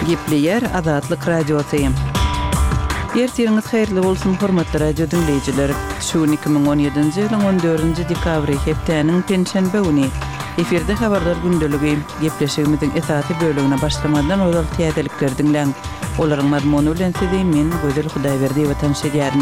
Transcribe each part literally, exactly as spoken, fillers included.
Gepleyer Azatlyk Radiosu. Ertiriniz hayırlı bolsun hormatly radio dinleyijiler. Şu iki bin on ýedinji ýylyň on dördünji dekabry hepdeniň penşenbe güni eferde habarlar gündöligi gepleşigimiziň esasy bölümine başlamadan ozal täzelikler dinleň. Olaryň mazmuny bilen sizin men Gözel Hudaýberdi watan şeýärin.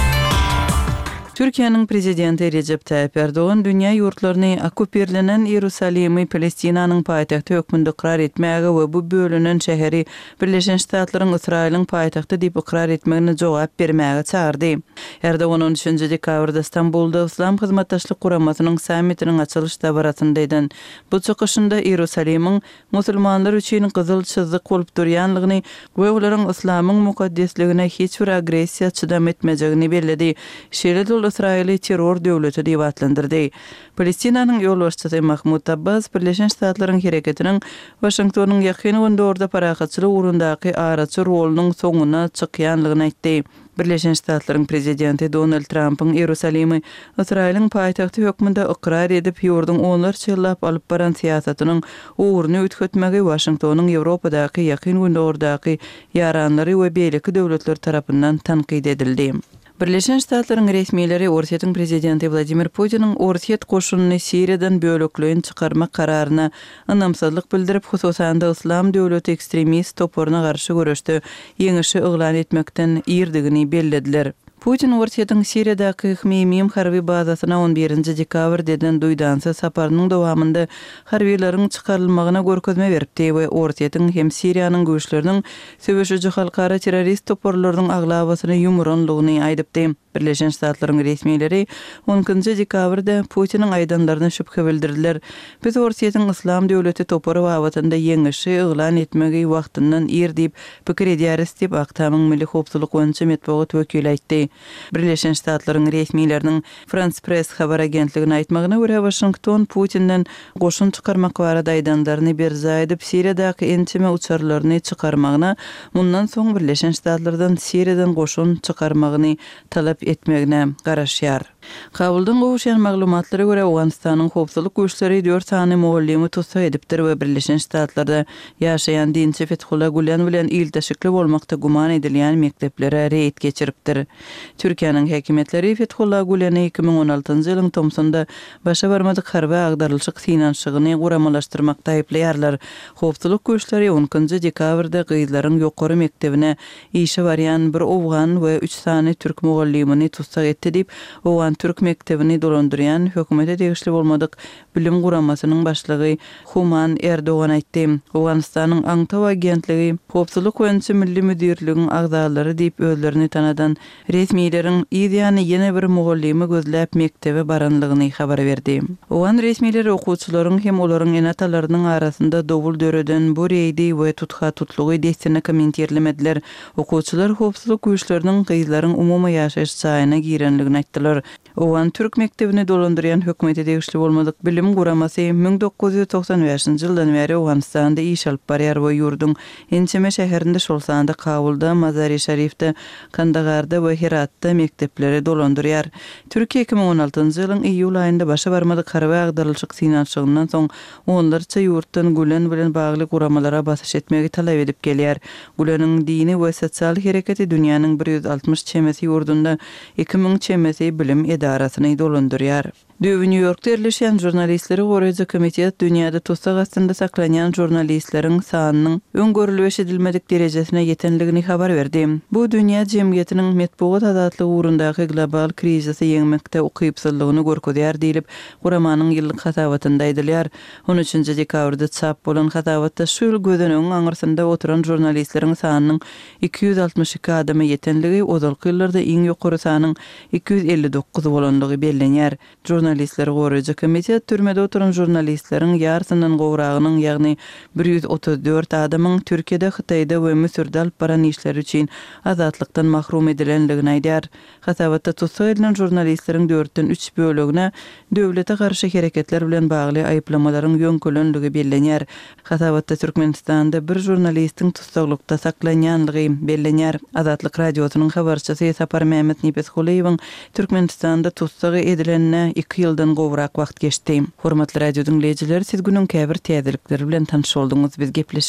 Türkiýanyň prezidenti Recep Tayyip Erdoğan dünýä ýurtlaryny okuperlenen Ýerusalimy Palestinanyň paýtagty hökmünde ikrar etmäge we bu bölünen şäheri Birleşen Ştatlaryň Israýlyň paýtagty diýip ikrar etmegine jogap bermäge çağırdy. Erdoğan on üçünji dekabrda Istanbulda Islam hyzmatdaşlyk guramasynyň sammitiniň açylyş dabaratyndaýdan bu çykyşynda Ýerusalimiň musulmanlar üçin gyzyl çyzyk bolup durýanlygyny we olaryň islamyň mukaddesligine hiç bir agresiýa çydam etmejegini bellädi. Şeýle İsraili terror döwleti diýip atlandyrdy. Palestinanyň ýolbaşçysy Mahmud Abbas Birleşen Ştatlaryň hereketiniň Washingtonyň ýakyny wendorda parahatçylyk urundaky araçy rolunyň soňuna çykýanlygyny aýtdy. Birleşen Ştatlaryň prezidenti Donald Trump'ın Ýerusalimy Israýlyň paýtagty hökmünde ikrar edip ýurdun onlarça ýyllap alyp baran siýasatynyň uğruny ütgetmegi Washingtonyň Ýewropadaky ýakyn wendordaky ýaranlary we beýleki döwletler tarapyndan tanqid edildi. Birleşen Ştatlaryň resmiýetleri Orsiýetiň prezidenti Vladimir Putiniň Orsiýet goşunyny Siriýadan bölekleýin çykarmak kararyna ynamsazlyk bildirip hususan da Islam döwleti ekstremist toporyna garşy görüşde ýeňişi yglan etmekden ýerdigini bellediler. Putin Orsiýetiň Siriýadaky Hmeýmim harby bazasyna on birinji dekabr deden duýdansa saparynyň dowamında harbiýlaryň çykarylmagyna görkezme beripdi we Orsiýetiň hem Siriýanyň güýçleriniň söwüşüji halkara terrorist toporlarynyň aglabasyny ýumranlygyny aýdypdy. Birleşen Ştatlaryň resmiýetleri onunji dekabrda Putiniň aýdanlaryna şüphe bildirdiler. Biz Orsiýetiň Islam döwleti topory wagtynda ýeňişi yglan etmegi wagtyndan ýer diýip pikir edýäris diýip Aktamyň Milli Howpsuzlyk boýunça medeniýet wekili aýtdy. Birleşen Ştatlaryň resmiýetleriniň France Press habar agentligine aýtmagyna görä Washington Putinden goşun çykarmak barada aýdanlaryny berza edip Siriýadaky entime uçarlaryny çykarmagyna mundan soň Birleşen Ştatlardan Siriýadan goşun çykarmagyny talap etmegine garaşýar. Kabuldan gowuşan maglumatlara görä Awganistanyň howpsuzlyk güýçleri dört sany muallimi tutsak edipdir we Birleşen Ştatlarda ýaşaýan dinçi Fethullah Gülen bilen ildeşikli bolmakda guman edilýän mekteplere reýt geçiripdir. Türkiýanyň häkimetleri Fethullah Gülen'i iki bin on altynjy ýylyň Tomsonda başa barmadyk harby agdarylşyk finansygyny guramalaşdyrmakda aýplaýarlar. Howpsuzlyk güýçleri onunji dekabrda gyzlaryň ýokary mektebine işe barýan bir Awgan we üç sany türk muallimini tutsak etdi diýip Awgan türk mektebini dolandyrýan hökümete tegişli bolmadyk bilim guramasynyň başlygy Human Erdoğan aýtdy. Awganistanyň Aňtaw agentligi Howpsuzlyk boýunça milli müdirligiň agzalary diýip özlerini tanadan resmiýetleriň ýa-ni ýene bir muallimi gözläp mektebe baranlygyny habar berdi. Awgan resmiýetleri okuwçylaryň hem olaryň enatalarynyň arasynda dowul döreden bu reýdi we tutha tutlugy destirne kommenterlemediler. Okuwçylar howpsuzlyk güýçleriniň gyzlaryň umumy ýaşaýyş çaýyna girenligini aýtdylar. Awgan türk mektebini dolandyrýan hökümete tegişli bolmadyk bilim guramasy bin dokuz ýüz toksan beşinji ýyldan beri Awganistanda iş alyp barýar we ýurdun ençeme şäherinde şol sanda Kabulda, Mazar-ı Şerifde, Kandagarda we Heratda mektepleri dolandyrýar. Türkiýe iki bin on altynjy ýylyň iýul aýynda başa barmadyk harby agdarylşyk finansyagyndan soň onlarça ýurtdan Gülen bilen bagly guramalara basyş etmegi talap edip gelýär. Güleniň dini we sosial hereketi dünýäniň bir ýüz altymyş çemesi ýurdunda iki ming çemesi bilim edarasyny dolandyrýar. New York'ta yerleşen jurnalistleri goraýjy komitet dünýäde tutsak astynda saklanýan jurnalistleriň sanynyň öňgörülýüş edilmedik derejesine ýetenligini habar berdi. Bu dünýä jemgyýetiniň medeniýet azatlygy uğrundaky global krizisi ýeňmekde ukypsızlygyny görkezýär diýilip guramanyň ýyllyk hasawatynda aýdylýar. on üçünji dekabrda çap bolan hasawatda şu gözünün aňyrsynda oturan jurnalistleriň sanynyň iki ýüz altymyş iki adama ýetenligi ozalky ýyllarda iň ýokary sanyň iki ýüz elli dokuz bolanlygy bellenýär. Jurnalistler goraýjy komitet türmede oturan jurnalistleriň ýarsynyň gowragynyň ýagny bir ýüz otuz dört adamyň Türkiýede, Hytaýda we Misirde alyp baran işleri üçin azatlykdan mahrum edilenligini aýdýar. Hasawatda tutsak edilen jurnalistleriň dörtden üç bölegine döwlete garşy hereketler bilen bagly aýplamalaryň ýöňkelenligi bellenýär. Hasawatda Türkmenistanda bir jurnalistiň tutsaklykda saklanýanlygy bellenýär. Azatlyk radiosynyň habarçysy Sapar Mehmet Nipesguliýewiň Türkmenistanda tutsak edilenine iki ýyldan gowrak wagt geçdi. Hormatly radio dinleyijiler, siz günüň käbir täzelikleri bilen tanış oldunuz. Biz